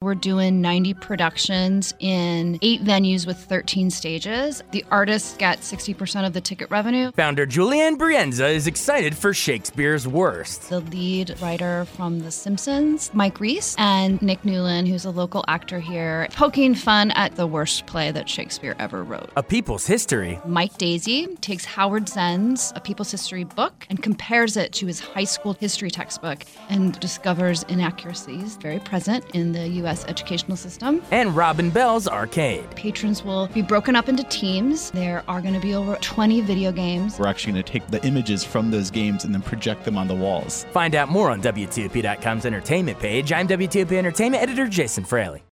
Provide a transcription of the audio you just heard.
we're doing 90 productions in 8 venues with 13 stages. The artists get 60% of the ticket revenue. Founder Julianne Brienza is excited for Shakespeare's Worst. The lead writer from The Simpsons, Mike Reese, and Nick Newland, who's a local actor here, poking fun at the worst play that Shakespeare ever wrote. A People's History. Mike Daisey takes Howard Zenn's A People's History book and compares it to his high school history textbook and discovers inaccuracies very present in the U.S. educational system. And Robin Bell's Arcade. Patrons will be broken up into teams. There are going to be over 20 video games. We're actually going to take the images from those games and then project them on the walls. Find out more on WTOP.com's entertainment page. I'm WTOP Entertainment editor Jason Fraley.